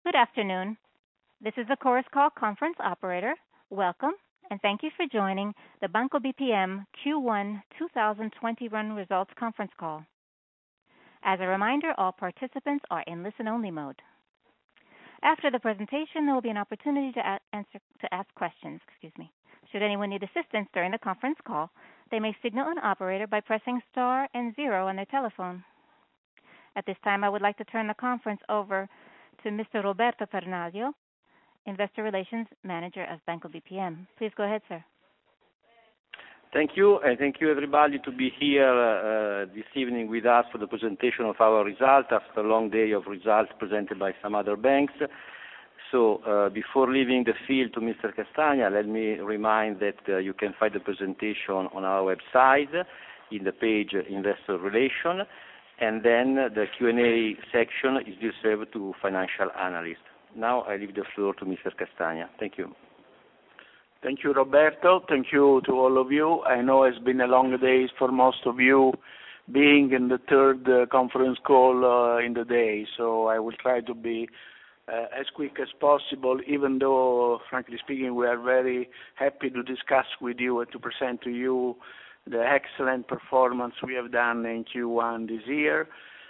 Good afternoon. This is the Chorus Call conference operator. Welcome, and thank you for joining the Banco BPM Q1 2021 results conference call. As a reminder, all participants are in listen-only mode. After the presentation, there will be an opportunity to ask questions. Should anyone need assistance during the conference call, they may signal an operator by pressing star and zero on their telephone. At this time, I would like to turn the conference over to Mr. Roberto Peronaglio, Investor Relations Manager of Banco BPM. Please go ahead, sir. Thank you, and thank you everybody to be here this evening with us for the presentation of our results after a long day of results presented by some other banks. So before leaving the field to Mr. Castagna, let me remind that you can find the presentation on our website in the page Investor Relations, and then the Q&A section is reserved to financial analysts. Now I leave the floor to Mr. Castagna. Thank you. Thank you, Roberto. Thank you to all of you. I know it's been a long day for most of you, being in the third conference call in the day, so I will try to be as quick as possible, even though, frankly speaking, we are very happy to discuss with you and to present to you the excellent performance we have done in Q1 this year.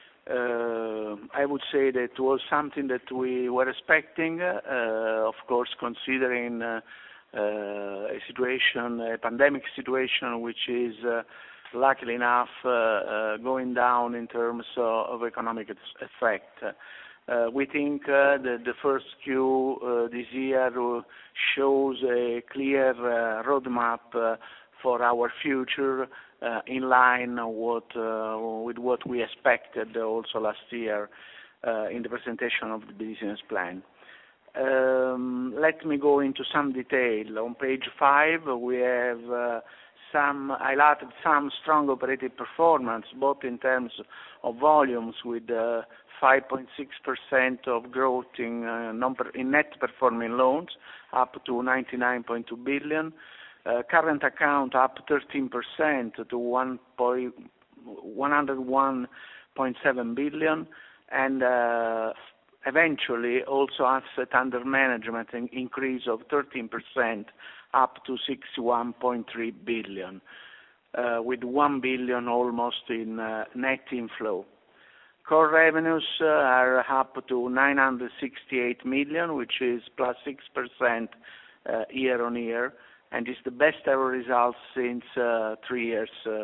I would say that it was something that we were expecting, of course, considering a pandemic situation, which is luckily enough going down in terms of economic effect. We think that the first Q this year shows a clear roadmap for our future in line with what we expected also last year in the presentation of the business plan. Let me go into some detail. On page 5, we have highlighted some strong operating performance, both in terms of volumes with 5.6% of growth in net performing loans, up to 99.2 billion. Current account up 13% to 101.7 billion, and eventually also asset under management an increase of 13% up to 61.3 billion, with 1 billion almost in net inflow. Core revenues are up to 968 million, which is plus 6% year on year, and is the best ever result since 3 years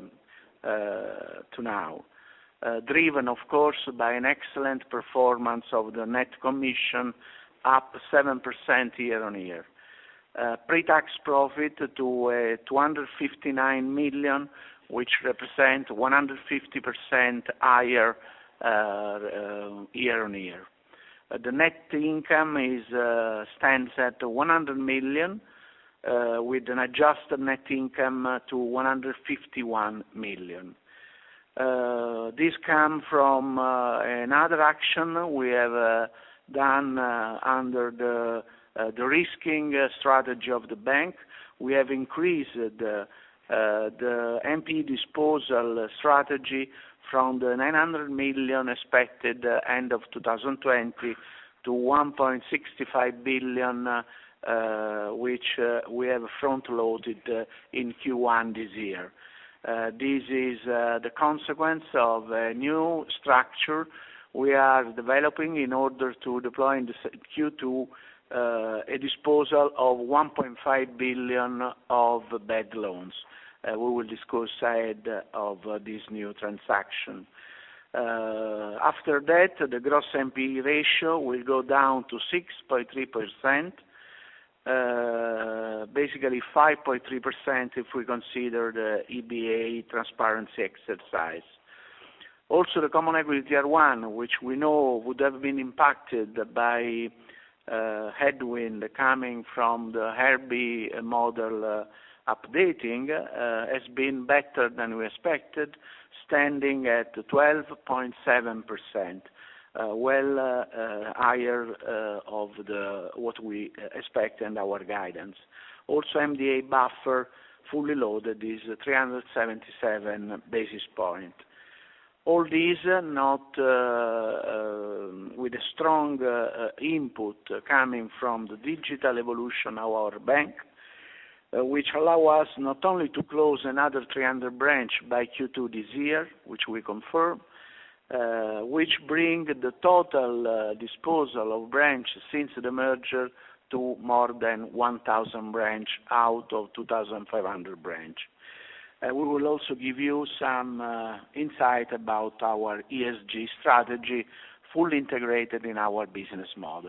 to now. Driven, of course, by an excellent performance of the net commission, up 7% year on year. Pre-tax profit to 259 million, which represent 150% higher year on year. The net income stands at 100 million, with an adjusted net income to 151 million. This comes from another action we have done under the de-risking strategy of the bank. We have increased the NPE disposal strategy from the 900 million expected end of 2020 to 1.65 billion, which we have front-loaded in Q1 this year. This is the consequence of a new structure we are developing in order to deploy in the Q2 a disposal of 1.5 billion of bad loans. We will discuss ahead of this new transaction. After that, the gross NPE ratio will go down to 6.3%, basically 5.3% if we consider the EBA transparency exercise. Also, the Common Equity Tier 1, which we know would have been impacted by headwind coming from the IRB model updating, has been better than we expected, standing at 12.7%, well higher of what we expect and our guidance. Also, MDA buffer fully loaded is 377 basis points. All these not with a strong input coming from the digital evolution of our bank, which allow us not only to close another 300 branch by Q2 this year, which we confirm, which bring the total disposal of branch since the merger to more than 1,000 branch out of 2,500 branch. We will also give you some insight about our ESG strategy, fully integrated in our business model.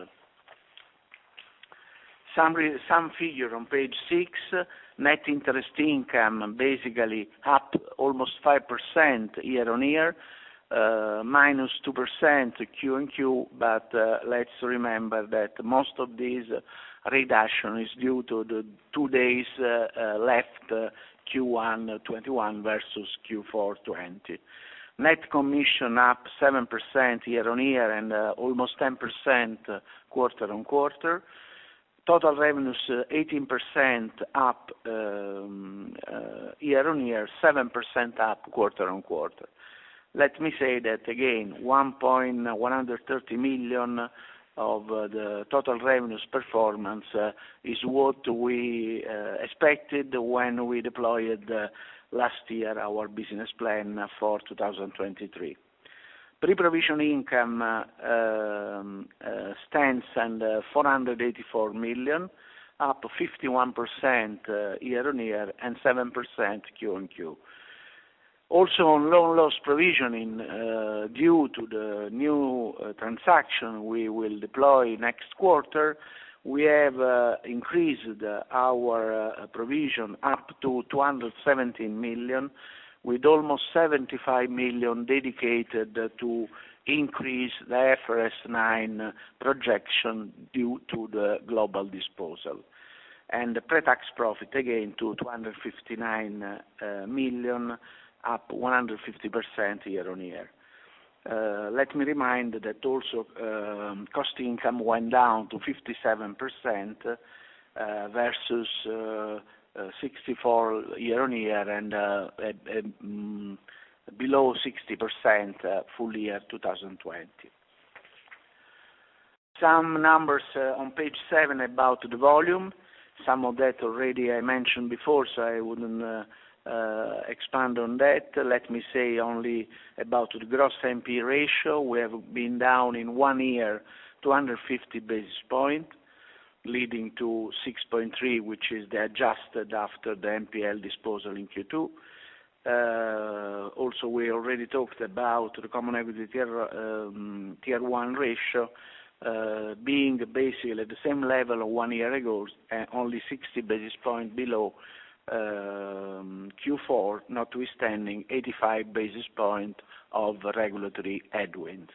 Some figure on page 6, net interest income basically up almost 5% year-on-year, minus 2% Q-on-Q, but let's remember that most of this reduction is due to the 2 days left Q1 21 versus Q4 20. Net commission up 7% year-on-year and almost 10% quarter-on-quarter. Total revenues 18% up year-on-year, 7% up quarter-on-quarter. Let me say that again, 130 million of the total revenues performance is what we expected when we deployed last year our business plan for 2023. Pre-provision income stands at 484 million, up 51% year-on-year and 7% Q-on-Q. Also on loan loss provisioning, due to the new transaction we will deploy next quarter, we have increased our provision up to 217 million, with almost 75 million dedicated to increase the IFRS 9 projection due to the global disposal. And the pre-tax profit again to 259 million, up 150% year-on-year. Let me remind that also cost income went down to 57% versus 64 year-on-year and below 60% full year 2020. Some numbers on page 7 about the volume. Some of that already I mentioned before, so I wouldn't expand on that. Let me say only about the gross NPE ratio. We have been down in 1 year 250 basis points, leading to 6.3, which is the adjusted after the NPL disposal in Q2. Also, we already talked about the common equity tier 1 ratio being basically at the same level of 1 year ago, only 60 basis points below Q4, notwithstanding 85 basis points of regulatory headwinds.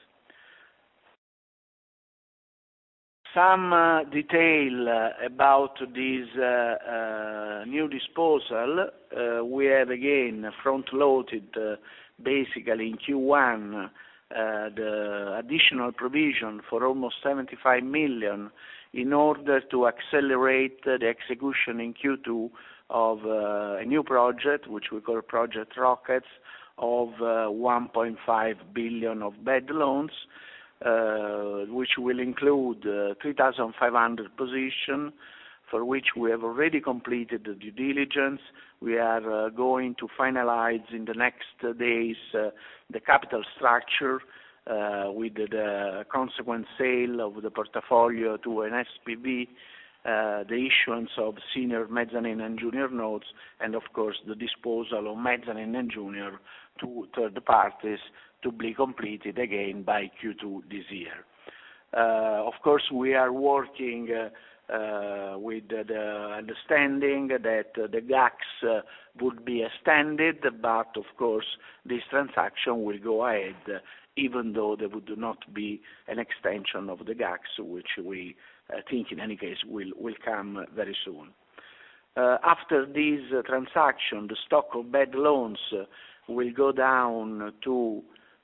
Some detail about this new disposal. We have again front-loaded basically in Q1 the additional provision for almost 75 million in order to accelerate the execution in Q2 of a new project, which we call Project Rockets, of 1.5 billion of bad loans, which will include 3,500 positions, for which we have already completed the due diligence. We are going to finalize in the next days the capital structure with the consequent sale of the portfolio to an SPV, the issuance of senior mezzanine and junior notes, and of course the disposal of mezzanine and junior to third parties to be completed again by Q2 this year. Of course, we are working with the understanding that the GACS would be extended, but of course this transaction will go ahead even though there would not be an extension of the GACS, which we think in any case will come very soon. After this transaction, the stock of bad loans will go down to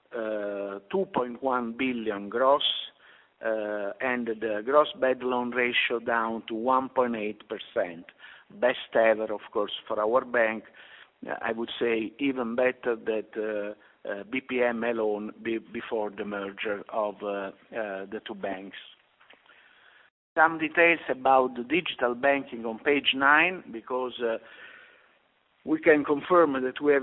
2.1 billion gross, and the gross bad loan ratio down to 1.8%. Best ever, of course, for our bank. I would say even better that BPM alone before the merger of the two banks. Some details about the digital banking on page 9, because we can confirm that we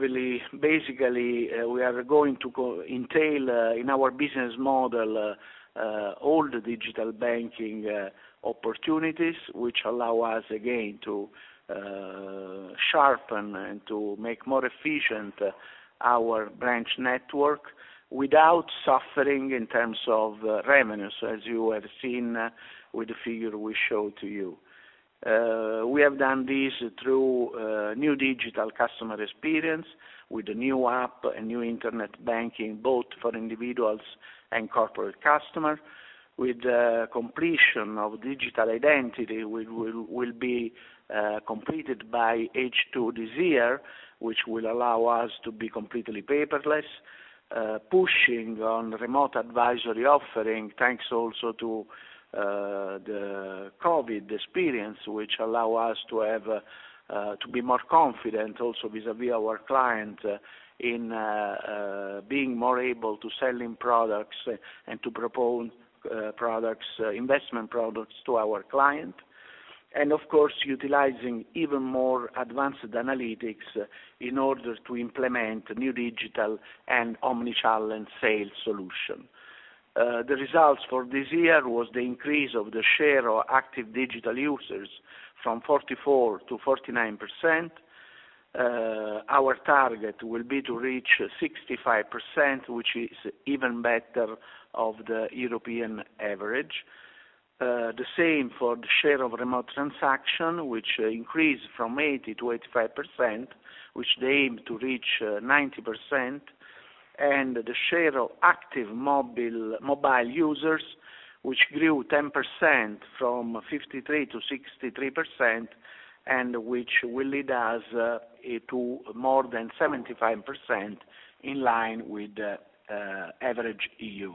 are going to entail in our business model all the digital banking opportunities, which allow us again to sharpen and to make more efficient our branch network without suffering in terms of revenues, as you have seen with the figure we showed to you. We have done this through new digital customer experience with a new app and new internet banking, both for individuals and corporate customers, with completion of digital identity will be completed by H2 this year, which will allow us to be completely paperless, pushing on remote advisory offering, thanks also to the COVID experience, which allow us to have to be more confident also vis-à-vis our client in being more able to selling products and to propose products, investment products to our client, and of course utilizing even more advanced analytics in order to implement new digital and omni-channel sales solution. The results for this year was the increase of the share of active digital users from 44 to 49%. Our target will be to reach 65%, which is even better of the European average. The same for the share of remote transaction, which increased from 80 to 85%, which they aim to reach 90%, and the share of active mobile users, which grew 10% from 53 to 63%, and which will lead us to more than 75% in line with the average EU.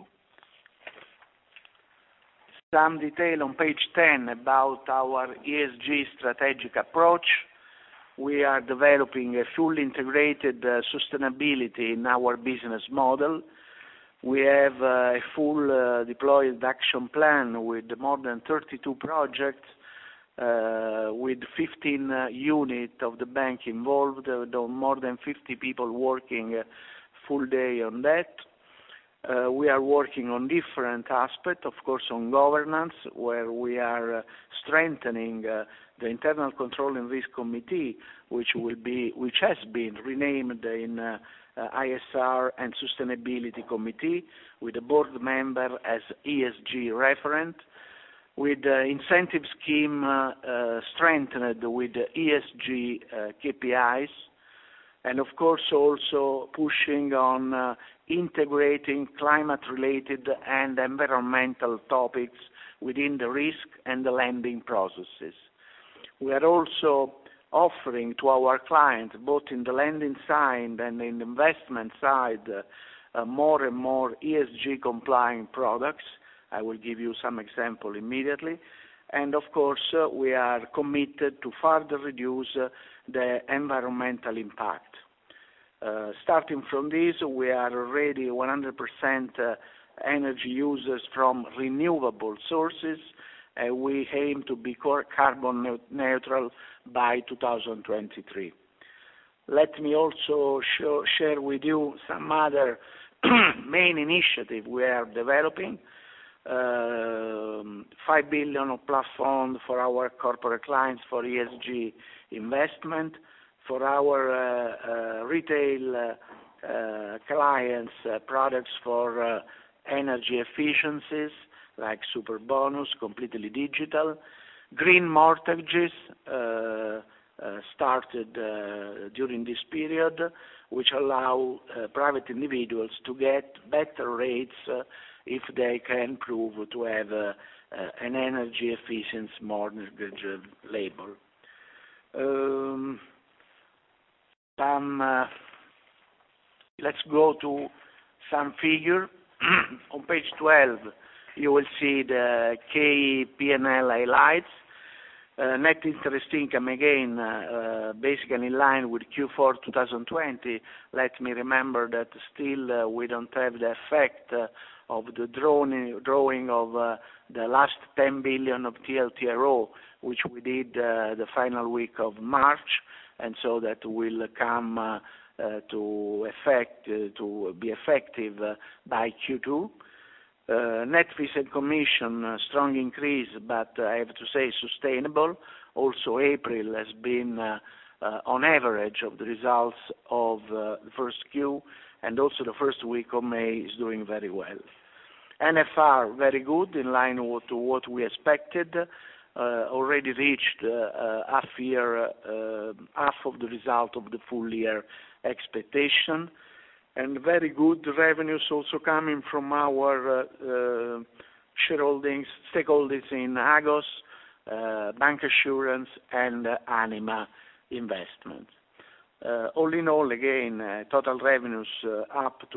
Some detail on page 10 about our ESG strategic approach. We are developing a fully integrated sustainability in our business model. We have a full deployed action plan with more than 32 projects, with 15 units of the bank involved, more than 50 people working full day on that. We are working on different aspects, of course, on governance, where we are strengthening the Internal Control and Risk Committee, which has been renamed in ISR and Sustainability Committee, with a board member as ESG referent, with the incentive scheme strengthened with the ESG KPIs, and of course also pushing on integrating climate-related and environmental topics within the risk and the lending processes. We are also offering to our clients, both in the lending side and in the investment side, more and more ESG compliant products. I will give you some example immediately. And of course, we are committed to further reduce the environmental impact. Starting from this, we are already 100% energy users from renewable sources, and we aim to be carbon neutral by 2023. Let me also share with you some other main initiative we are developing. 5 billion of platform for our corporate clients for ESG investment, for our retail clients products for energy efficiencies like super bonus, completely digital, green mortgages started during this period, which allow private individuals to get better rates if they can prove to have an energy efficient mortgage label. Let's go to some figure. On page 12, you will see the key P&L highlights. Net interest income again, basically in line with Q4 2020. Let me remember that still we don't have the effect of the drawing of the last 10 billion of TLTRO, which we did the final week of March, and so that will come to be effective by Q2. Net fees and commission, strong increase, but I have to say sustainable. Also April has been on average of the results of the first Q, and also the first week of May is doing very well. NFR very good, in line with what we expected, already reached half of the result of the full year expectation, and very good revenues also coming from our stakeholders in Agos, bancassurance, and Anima Investments. All in all, again, total revenues up to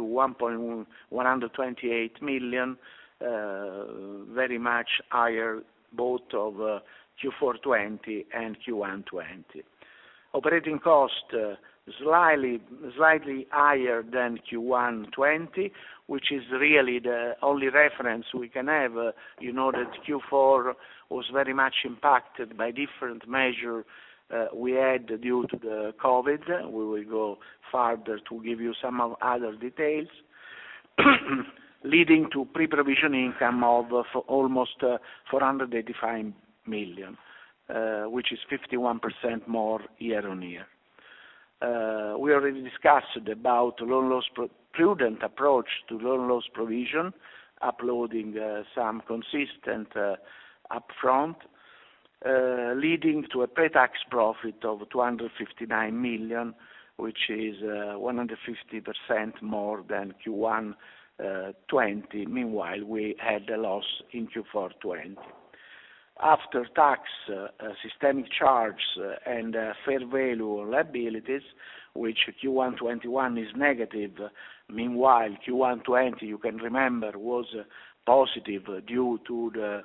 1.128 million, very much higher both of Q4 20 and Q1 20. Operating cost slightly higher than Q1 20, which is really the only reference we can have. You know that Q4 was very much impacted by different measures we had due to the COVID. We will go further to give you some of other details, leading to pre-provision income of almost 485 million, which is 51% more year on year. We already discussed about loan loss prudent approach to loan loss provision, uploading some consistent upfront, leading to a pre-tax profit of 259 million, which is 150% more than Q1 20. Meanwhile, we had a loss in Q4 20. After tax, systemic charge and fair value liabilities, which Q1 21 is negative. Meanwhile, Q1 20, you can remember, was positive due to the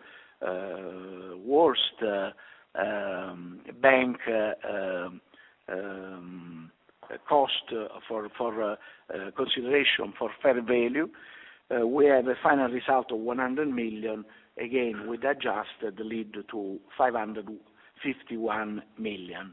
worst bank cost for consideration for fair value. We have a final result of 100 million, again with adjusted lead to 551 million.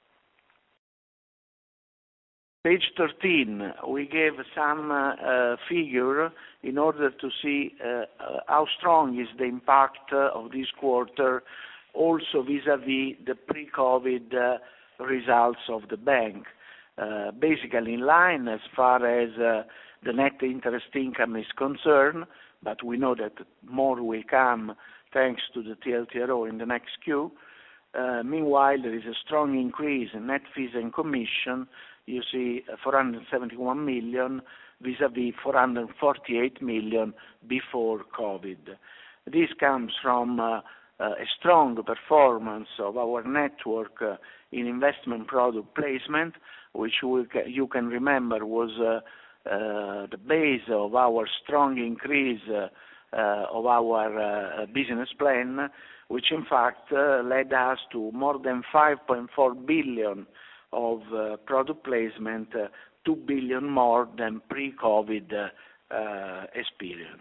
Page 13, we gave some figure in order to see how strong is the impact of this quarter, also vis-à-vis the pre-COVID results of the bank. Basically in line as far as the net interest income is concerned, but we know that more will come thanks to the TLTRO in the next Q. Meanwhile, there is a strong increase in net fees and commission. You see 471 million vis-à-vis 448 million before COVID. This comes from a strong performance of our network in investment product placement, which you can remember was the base of our strong increase of our business plan, which in fact led us to more than 5.4 billion of product placement, 2 billion more than pre-COVID experience.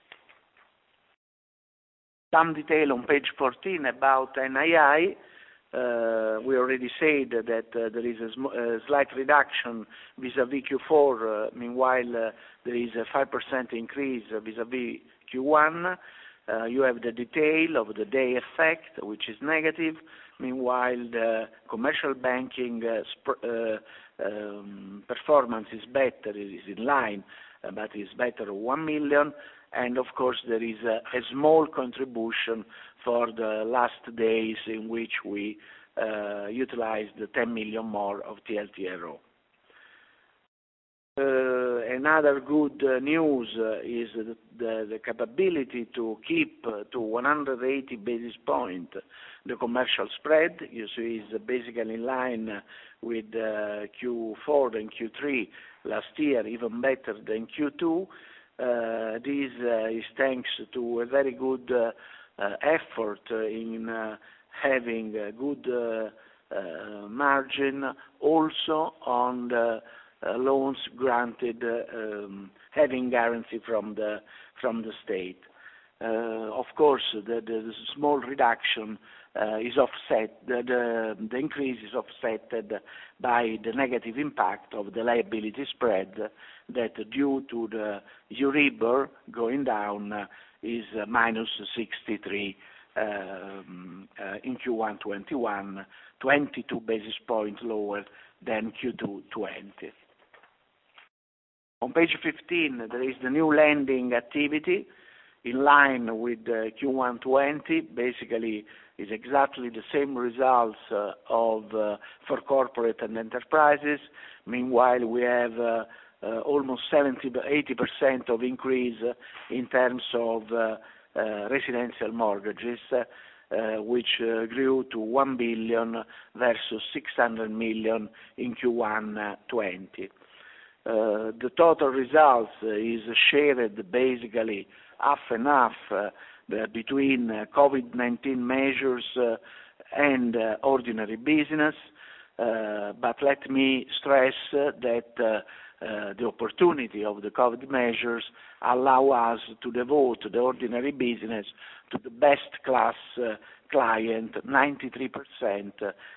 Some detail on page 14 about NII. We already said that there is a slight reduction vis-à-vis Q4. Meanwhile, there is a 5% increase vis-à-vis Q1. You have the detail of the day effect, which is negative. Meanwhile, the commercial banking performance is better, it is in line, but is better 1 million. And of course, there is a small contribution for the last days in which we utilized the 10 million more of TLTRO. Another good news is the capability to keep to 180 basis points the commercial spread. You see is basically in line with Q4 and Q3 last year, even better than Q2. This is thanks to a very good effort in having a good margin also on the loans granted having guarantee from the state. Of course, the small reduction is offset. The increase is offset by the negative impact of the liability spread that, due to the Euribor going down, is minus 63 in Q1 21, 22 basis points lower than Q2 20. On page 15, there is the new lending activity in line with Q1 20. Basically, is exactly the same results for corporate and enterprises. Meanwhile, we have almost 80% of increase in terms of residential mortgages, which grew to 1 billion versus 600 million in Q1 20. The total results is shared basically half and half between COVID-19 measures and ordinary business, but let me stress that the opportunity of the COVID measures allow us to devote the ordinary business to the best class client. 93%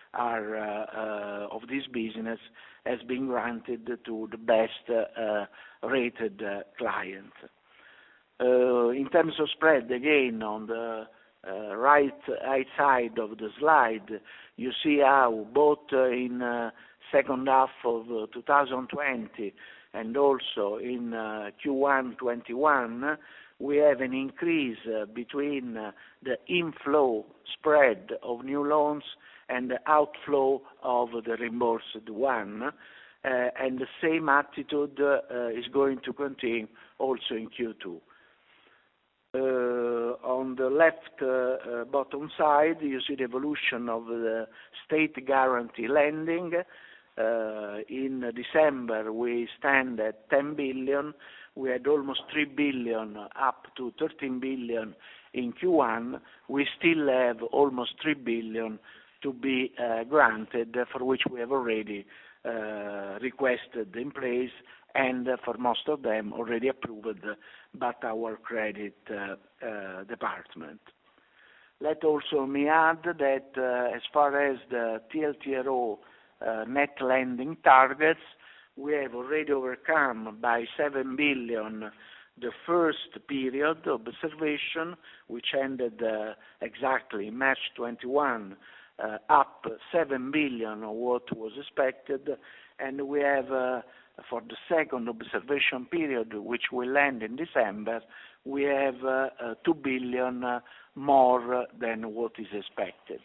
of this business has been granted to the best rated client. In terms of spread, again, on the right side of the slide, you see how both in second half of 2020 and also in Q1 21, we have an increase between the inflow spread of new loans and the outflow of the reimbursed one, and the same attitude is going to continue also in Q2. On the left bottom side, you see the evolution of the state guarantee lending. In December, we stand at 10 billion. We had almost 3 billion up to 13 billion in Q1. We still have almost 3 billion to be granted, for which we have already requested in place, and for most of them already approved by our credit department. Let also me add that as far as the TLTRO net lending targets, we have already overcome by 7 billion the first period of observation, which ended exactly March 21, up 7 billion of what was expected, and we have for the second observation period, which will end in December, we have 2 billion more than what is expected.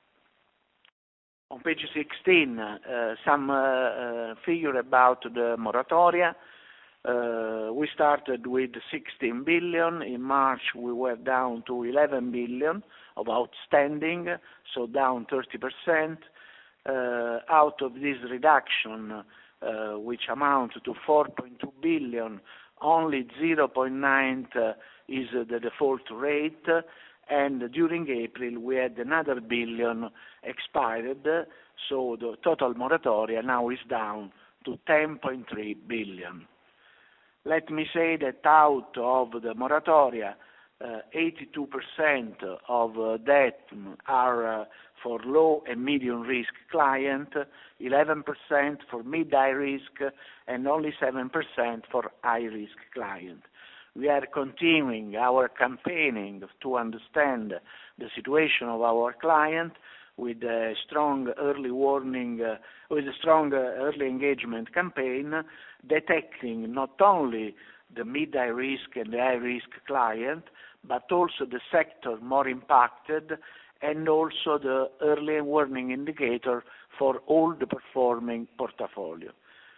On page 16, some figure about the moratoria. We started with 16 billion. In March, we were down to 11 billion of outstanding, so down 30%. Out of this reduction, which amounts to 4.2 billion, only 0.9 is the default rate, and during April we had another billion expired, so the total moratoria now is down to 10.3 billion. Let me say that out of the moratoria, 82% of debt are for low and medium risk client, 11% for mid-high risk, and only 7% for high risk client. We are continuing our campaigning to understand the situation of our client with a strong early warning, with a strong early engagement campaign, detecting not only the mid-high risk and the high-risk client, but also the sector more impacted, and also the early warning indicator for all the performing portfolio.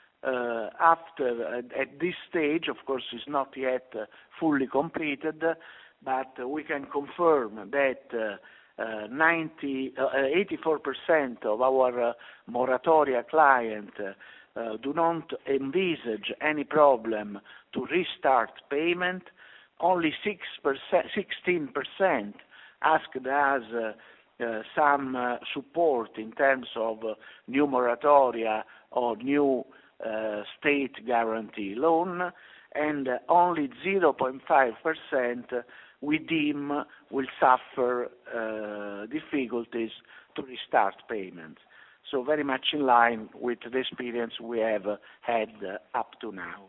At this stage, of course, it's not yet fully completed, but we can confirm that 84% of our moratoria clients do not envisage any problem to restart payment. Only 16% asked us some support in terms of new moratoria or new state guarantee loan, and only 0.5% we deem will suffer difficulties to restart payments. So very much in line with the experience we have had up to now.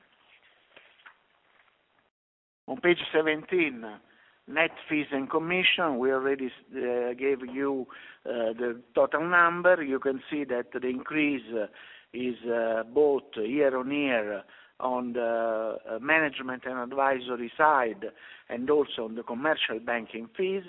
On page 17, net fees and commission, we already gave you the total number. You can see that the increase is both year-on-year on the management and advisory side and also on the commercial banking fees,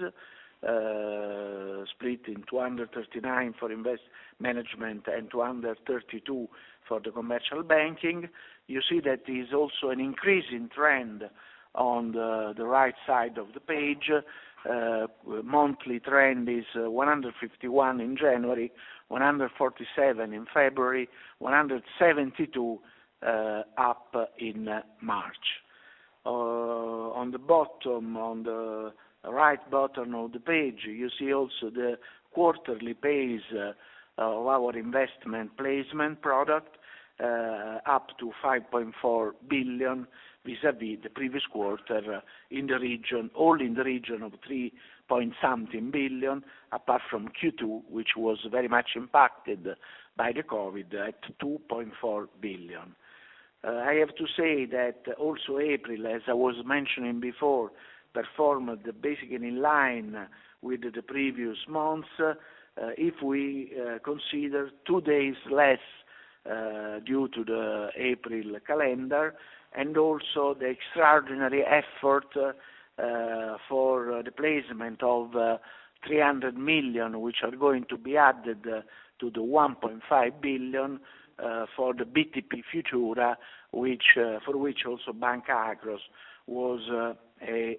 split in 239 for invest management and 232 for the commercial banking. You see that there is also an increasing trend on the right side of the page. Monthly trend is 151 in January, 147 in February, 172 up in March. On the bottom, on the right bottom of the page, you see also the quarterly pace of our investment placement product, up to 5.4 billion vis-à-vis the previous quarter in the region, all in the region of 3-point-something billion, apart from Q2, which was very much impacted by the COVID at 2.4 billion. I have to say that also April, as I was mentioning before, performed basically in line with the previous months, if we consider 2 days less due to the April calendar, and also the extraordinary effort for the placement of 300 million, which are going to be added to the 1.5 billion for the BTP Futura, for which also Banca Akros was a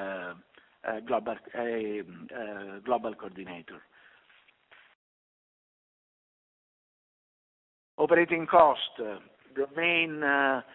global coordinator. Operating cost, the main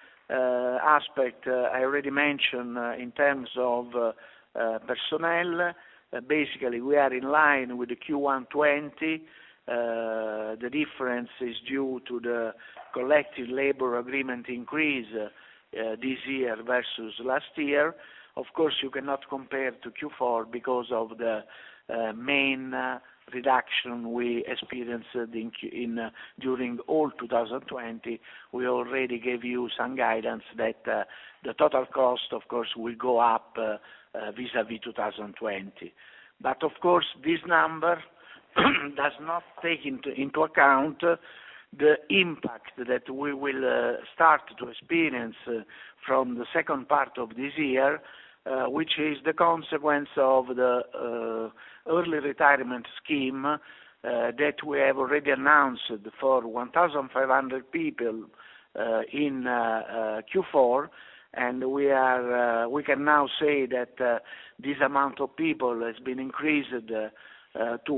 aspect I already mentioned in terms of personnel. Basically, we are in line with the Q1 20. The difference is due to the collective labor agreement increase this year versus last year. Of course, you cannot compare to Q4 because of the main reduction we experienced during all 2020. We already gave you some guidance that the total cost, of course, will go up vis-à-vis 2020. But of course, this number does not take into account the impact that we will start to experience from the second part of this year, which is the consequence of the early retirement scheme that we have already announced for 1,500 people in Q4, and we can now say that this amount of people has been increased to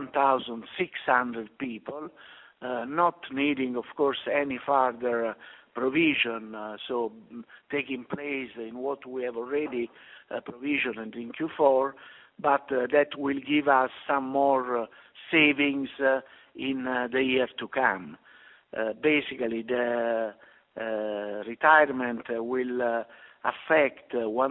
1,600 people, not needing, of course, any further provision, so taking place in what we have already provisioned in Q4, but that will give us some more savings in the year to come. Basically, the retirement will affect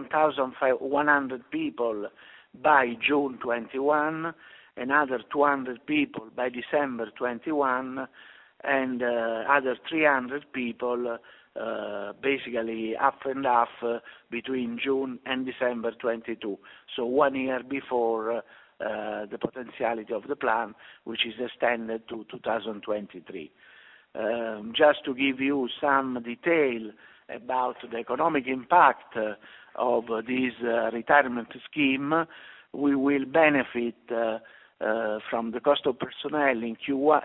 1,100 people by June 21, another 200 people by December 21, and other 300 people basically half and half between June and December 22. So 1 year before the potentiality of the plan, which is extended to 2023. Just to give you some detail about the economic impact of this retirement scheme, we will benefit from the cost of personnel in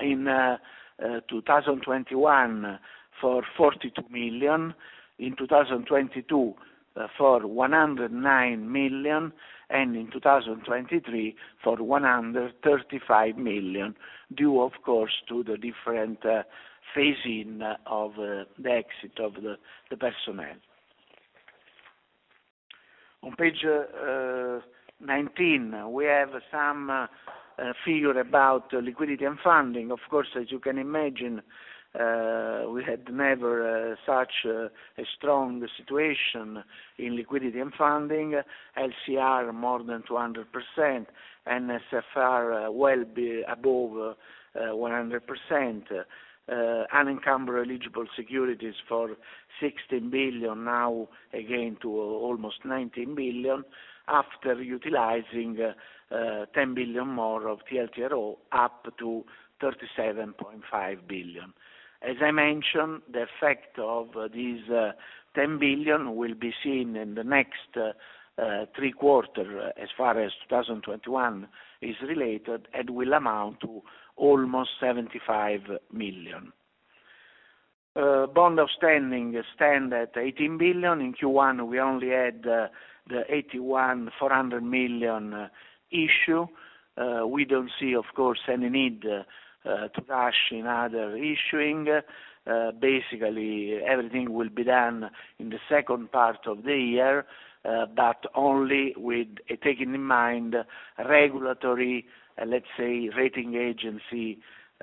2021 for 42 million, in 2022 for 109 million, and in 2023 for 135 million, due of course to the different phasing of the exit of the personnel. On page 19, we have some figure about liquidity and funding. Of course, as you can imagine, we had never such a strong situation in liquidity and funding. LCR more than 200%, NSFR well above 100%. Unencumbered eligible securities for 16 billion, now again to almost 19 billion, after utilizing 10 billion more of TLTRO, up to 37.5 billion. As I mentioned, the effect of these 10 billion will be seen in the next 3 quarters as far as 2021 is related, and will amount to almost 75 million. Bond outstanding stand at 18 billion. In Q1 we only had the 400 million issue. We don't see, of course, any need to rush in other issuing. Basically, everything will be done in the second part of the year, but only with taking in mind regulatory, let's say, rating agency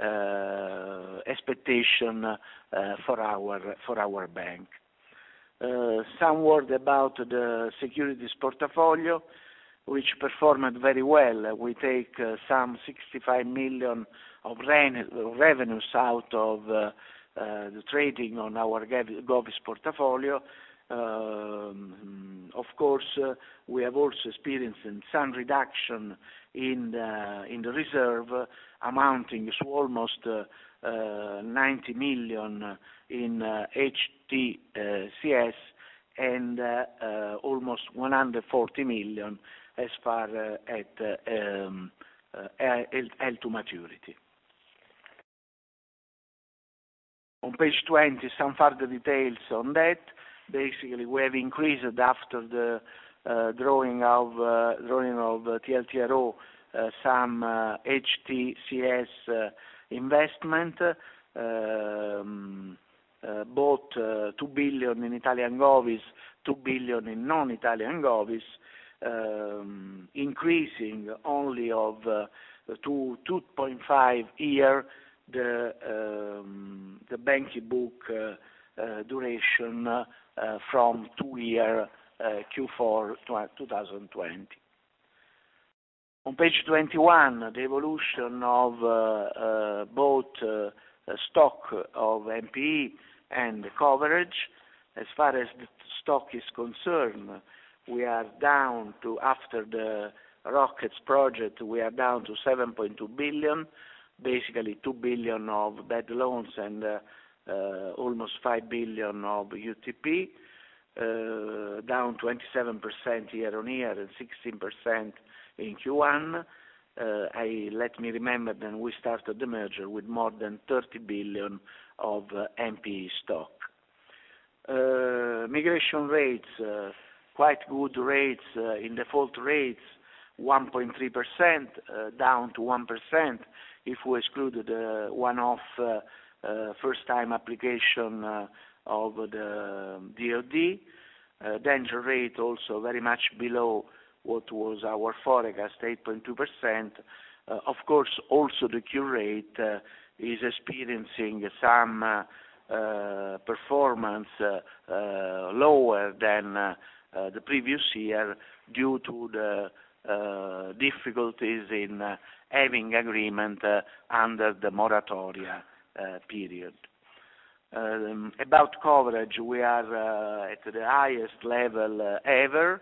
expectation for our bank. Some word about the securities portfolio, which performed very well. We take some 65 million of revenues out of the trading on our Govies portfolio. Of course, we have also experienced some reduction in the reserve, amounting to almost 90 million in HTCS and almost 140 million as far at L to maturity. On page 20, some further details on that. Basically, we have increased after the drawing of TLTRO some HTCS investment, both 2 billion in Italian Govies, 2 billion in non-Italian Govies, increasing only of to 2.5 year the banking book duration from 2 year Q4 2020. On page 21, the evolution of both stock of NPE and coverage. As far as the stock is concerned, we are down to, after the Rockets project, we are down to 7.2 billion, basically 2 billion of bad loans and almost 5 billion of UTP, down 27% year on year and 16% in Q1. Let me remember that we started the merger with more than 30 billion of NPE stock. Migration rates, quite good rates in default rates, 1.3%, down to 1% if we exclude the one-off first-time application of the DoD. Danger rate also very much below what was our forecast, 8.2%. Of course, also the cure rate is experiencing some performance lower than the previous year due to the difficulties in having agreement under the moratoria period. About coverage, we are at the highest level ever,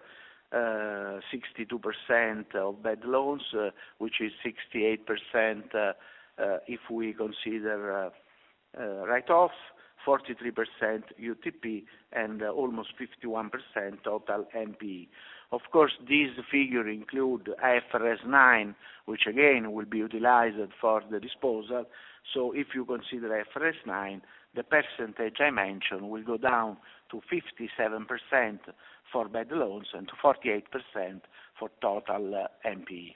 62% of bad loans, which is 68% if we consider write-off, 43% UTP, and almost 51% total NPE. Of course, these figures include IFRS 9, which again will be utilized for the disposal. So if you consider IFRS 9, the percentage I mentioned will go down to 57% for bad loans and to 48% for total NPE.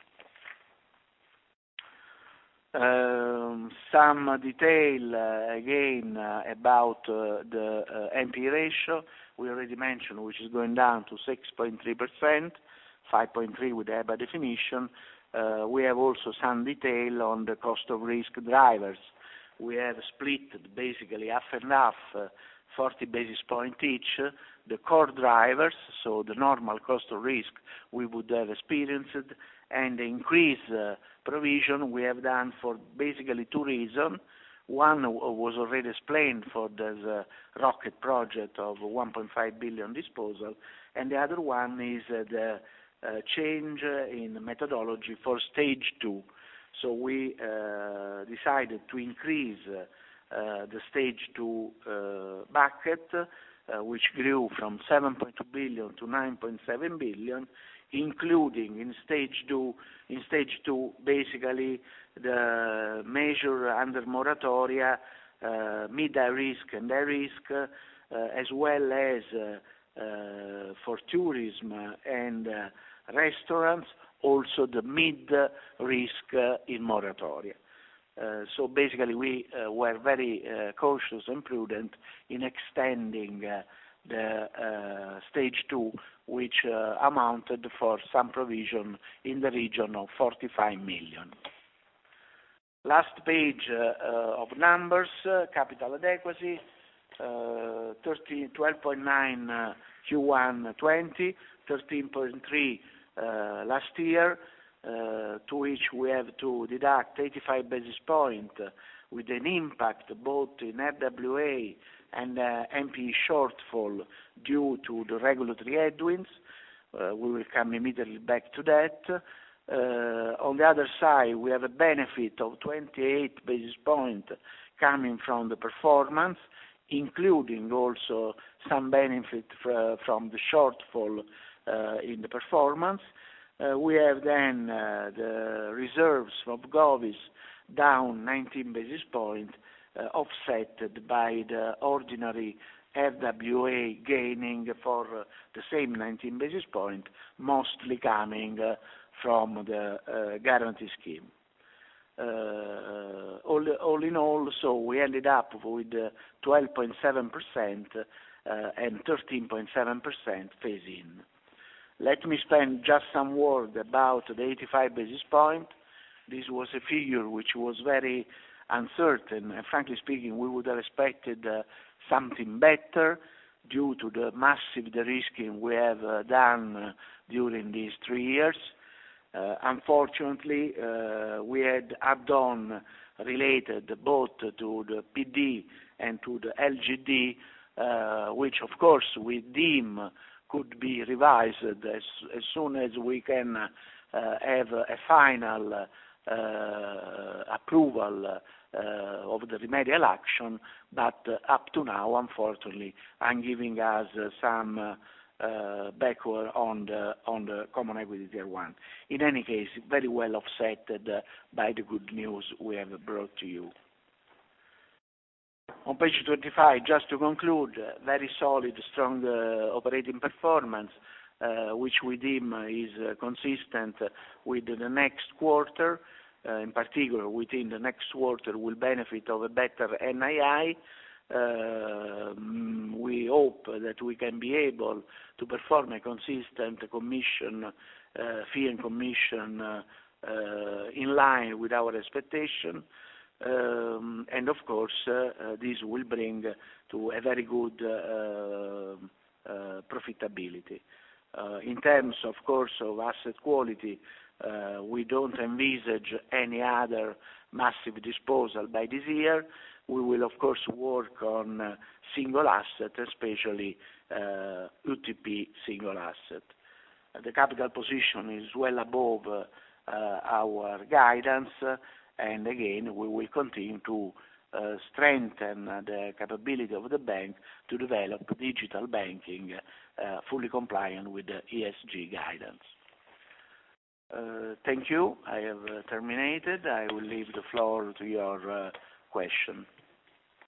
Some detail again about the NPE ratio. We already mentioned, which is going down to 6.3%, 5.3 with the EBA definition. We have also some detail on the cost of risk drivers. We have split basically half and half, 40 basis points each. The core drivers, so the normal cost of risk we would have experienced, and the increased provision we have done for basically two reasons. One was already explained for this rocket project of 1.5 billion disposal, and the other one is the change in methodology for stage 2. So we decided to increase the stage 2 bucket, which grew from 7.2 billion to 9.7 billion, including in stage 2 basically the measure under moratoria, mid-high risk and high risk, as well as for tourism and restaurants, also the mid-risk in moratoria. So basically we were very cautious and prudent in extending the stage 2, which amounted for some provision in the region of 45 million. Last page of numbers, capital adequacy, 12.9 Q1 20, 13.3 last year, to which we have to deduct 85 basis points with an impact both in RWA and NPE shortfall due to the regulatory headwinds. We will come immediately back to that. On the other side, we have a benefit of 28 basis points coming from the performance, including also some benefit from the shortfall in the performance. We have then the reserves of Govies down 19 basis points, offset by the ordinary RWA gaining for the same 19 basis points, mostly coming from the guarantee scheme. All in all, so we ended up with 12.7% and 13.7% phase-in. Let me spend just some word about the 85 basis points. This was a figure which was very uncertain, and frankly speaking, we would have expected something better due to the massive de-risking we have done during these 3 years. Unfortunately, we had add-on related both to the PD and to the LGD, which of course we deem could be revised as soon as we can have a final approval of the remedial action, but up to now, unfortunately, I'm giving us some backward on the Common Equity Tier 1. In any case, very well offset by the good news we have brought to you. On page 25, just to conclude, very solid, strong operating performance, which we deem is consistent with the next quarter. In particular, within the next quarter, will benefit of a better NII. We hope that we can be able to perform a consistent commission, fee and commission in line with our expectation. And of course, this will bring to a very good profitability. In terms, of course, of asset quality, we don't envisage any other massive disposal by this year. We will, of course, work on single asset, especially UTP single asset. The capital position is well above our guidance, and again, we will continue to strengthen the capability of the bank to develop digital banking fully compliant with the ESG guidance. Thank you. I have terminated. I will leave the floor to your question.